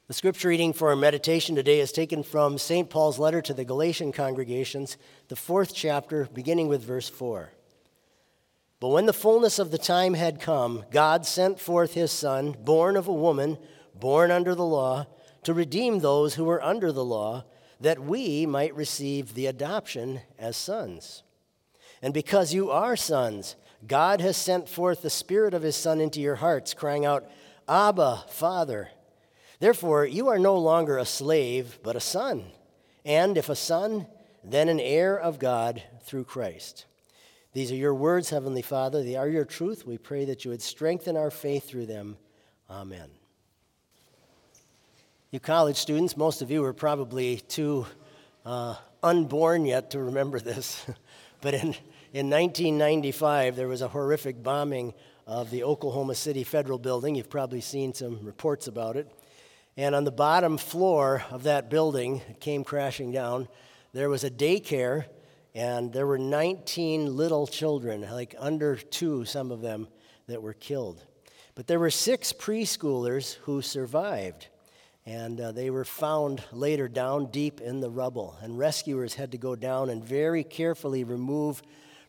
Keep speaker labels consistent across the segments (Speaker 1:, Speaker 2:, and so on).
Speaker 1: The scripture reading for our meditation today is taken from St. Paul's letter to the Galatian congregations, the 4th chapter, beginning with verse 4. But when the fullness of the time had come, God sent forth his Son, born of a woman, born under the law, to redeem those who were under the law, that we might receive the adoption as sons. And because you are sons, God has sent forth the Spirit of his Son into your hearts, crying out, Abba, Father. Therefore, you are no longer a slave, but a son. And if a son, then an heir of God through Christ. These are your words, Heavenly Father. They are your truth. We pray that you would strengthen our faith through them. Amen. You college students, most of you are probably too unborn yet to remember this. But in 1995, there was a horrific bombing of the Oklahoma City Federal Building. You've probably seen some reports about it. And on the bottom floor of that building, it came crashing down, there was a daycare, and there were 19 little children, like under 2, some of them, that were killed. But there were 6 preschoolers who survived, and they were found later down deep in the rubble. And rescuers had to go down and very carefully remove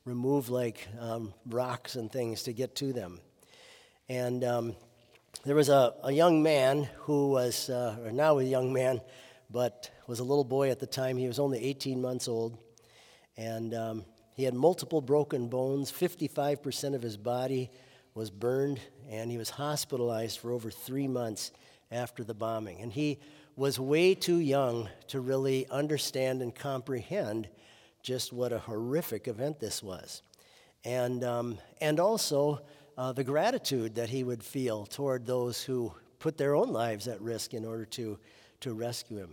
Speaker 1: rocks and things to get to them. And there was a young man who was, or now a young man, but was a little boy at the time. He was only 18 months old. And he had multiple broken bones. 55% of his body was burned. And he was hospitalized for over 3 months after the bombing. And he was way too young to really understand and comprehend just what a horrific event this was. And also the gratitude that he would feel toward those who put their own lives at risk in order to rescue him.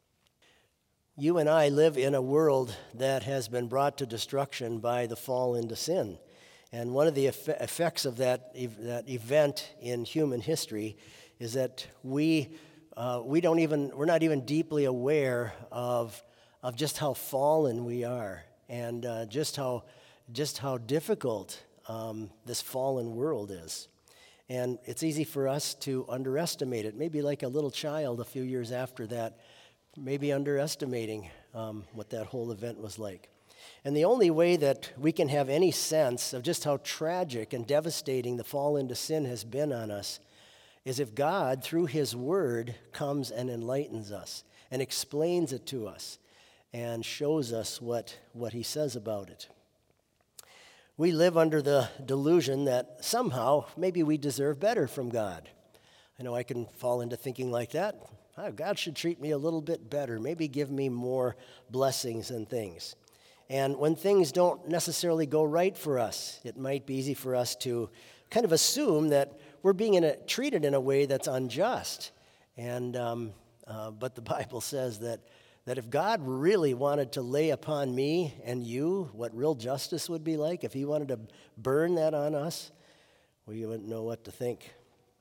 Speaker 1: You and I live in a world that has been brought to destruction by the fall into sin. And one of the effects of that event in human history is that we're not even deeply aware of just how fallen we are, and just how difficult this fallen world is. And it's easy for us to underestimate it, maybe like a little child a few years after that, maybe underestimating what that whole event was like. And the only way that we can have any sense of just how tragic and devastating the fall into sin has been on us is if God, through his word, comes and enlightens us and explains it to us and shows us what he says about it. We live under the delusion that somehow maybe we deserve better from God. I know I can fall into thinking like that. God should treat me a little bit better, maybe give me more blessings and things. And when things don't necessarily go right for us, it might be easy for us to kind of assume that we're being treated in a way that's unjust. But the Bible says that if God really wanted to lay upon me and you what real justice would be like, if he wanted to burn that on us, we wouldn't know what to think.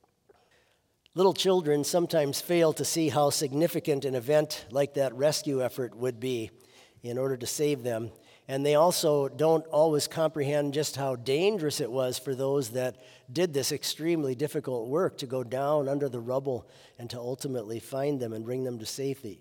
Speaker 1: Little children sometimes fail to see how significant an event like that rescue effort would be in order to save them. And they also don't always comprehend just how dangerous it was for those that did this extremely difficult work to go down under the rubble and to ultimately find them and bring them to safety.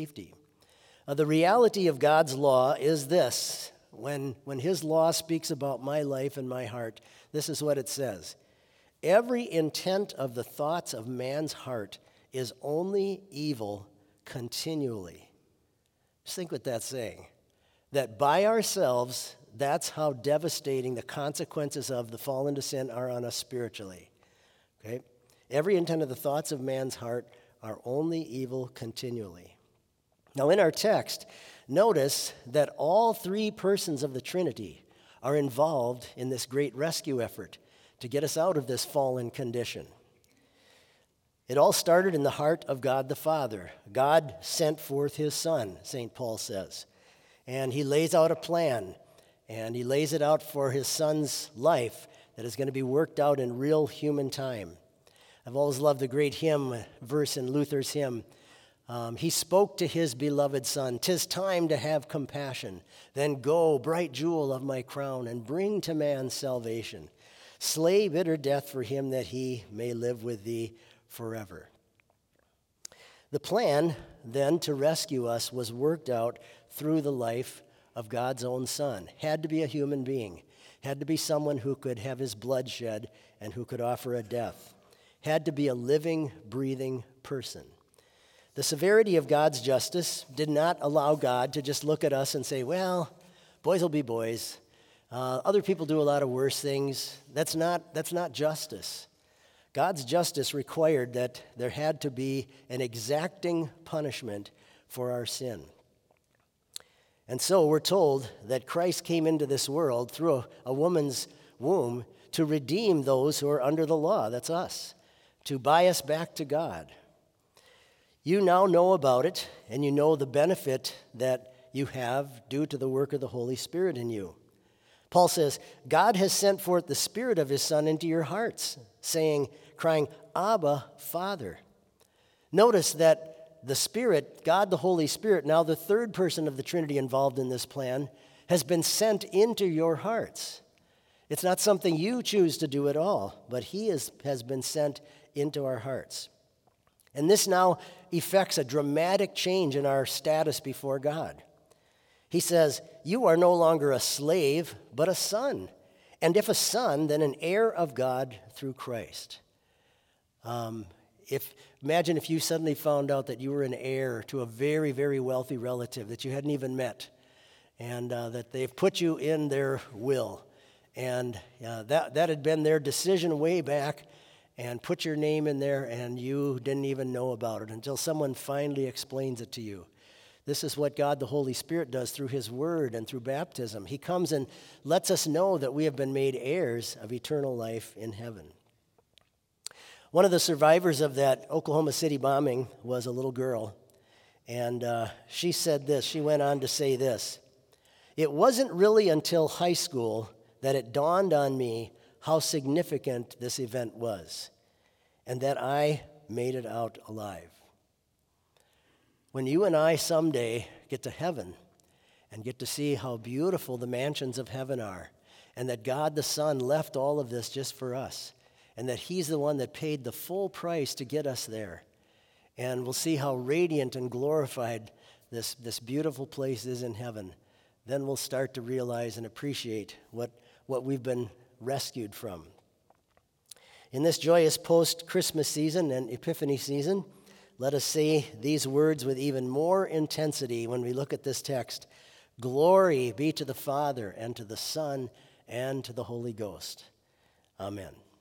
Speaker 1: The reality of God's law is this. When his law speaks about my life and my heart, this is what it says. Every intent of the thoughts of man's heart is only evil continually. Just think what that's saying. That by ourselves, that's how devastating the consequences of the fall into sin are on us spiritually. Okay? Every intent of the thoughts of man's heart are only evil continually. Now, in our text, notice that all 3 persons of the Trinity are involved in this great rescue effort to get us out of this fallen condition. It all started in the heart of God the Father. God sent forth his Son, St. Paul says. And he lays out a plan, and he lays it out for his Son's life that is going to be worked out in real human time. I've always loved the great hymn, verse in Luther's hymn. He spoke to his beloved Son, "'Tis time to have compassion. Then go, bright jewel of my crown, and bring to man salvation. Slay bitter death for him that he may live with thee forever." The plan then to rescue us was worked out through the life of God's own Son. Had to be a human being. Had to be someone who could have his blood shed and who could offer a death. Had to be a living, breathing person. The severity of God's justice did not allow God to just look at us and say, well, boys will be boys. Other people do a lot of worse things. That's not justice. God's justice required that there had to be an exacting punishment for our sin. And so we're told that Christ came into this world through a woman's womb to redeem those who are under the law. That's us. To buy us back to God. You now know about it, and you know the benefit that you have due to the work of the Holy Spirit in you. Paul says, God has sent forth the Spirit of his Son into your hearts, crying, Abba, Father. Notice that the Spirit, God the Holy Spirit, now the third person of the Trinity involved in this plan, has been sent into your hearts. It's not something you choose to do at all, but he has been sent into our hearts. And this now effects a dramatic change in our status before God. He says, you are no longer a slave, but a son. And if a son, then an heir of God through Christ. Imagine if you suddenly found out that you were an heir to a very, very wealthy relative that you hadn't even met, and that they've put you in their will. And that had been their decision way back, and put your name in there, and you didn't even know about it until someone finally explains it to you. This is what God the Holy Spirit does through his word and through baptism. He comes and lets us know that we have been made heirs of eternal life in heaven. One of the survivors of that Oklahoma City bombing was a little girl, and she said this. She went on to say this: it wasn't really until high school that it dawned on me how significant this event was, and that I made it out alive. When you and I someday get to heaven and get to see how beautiful the mansions of heaven are, and that God the Son left all of this just for us, and that he's the one that paid the full price to get us there, and we'll see how radiant and glorified this beautiful place is in heaven, then we'll start to realize and appreciate what we've been rescued from. In this joyous post-Christmas season and Epiphany season, let us say these words with even more intensity when we look at this text. Glory be to the Father, and to the Son, and to the Holy Ghost. Amen.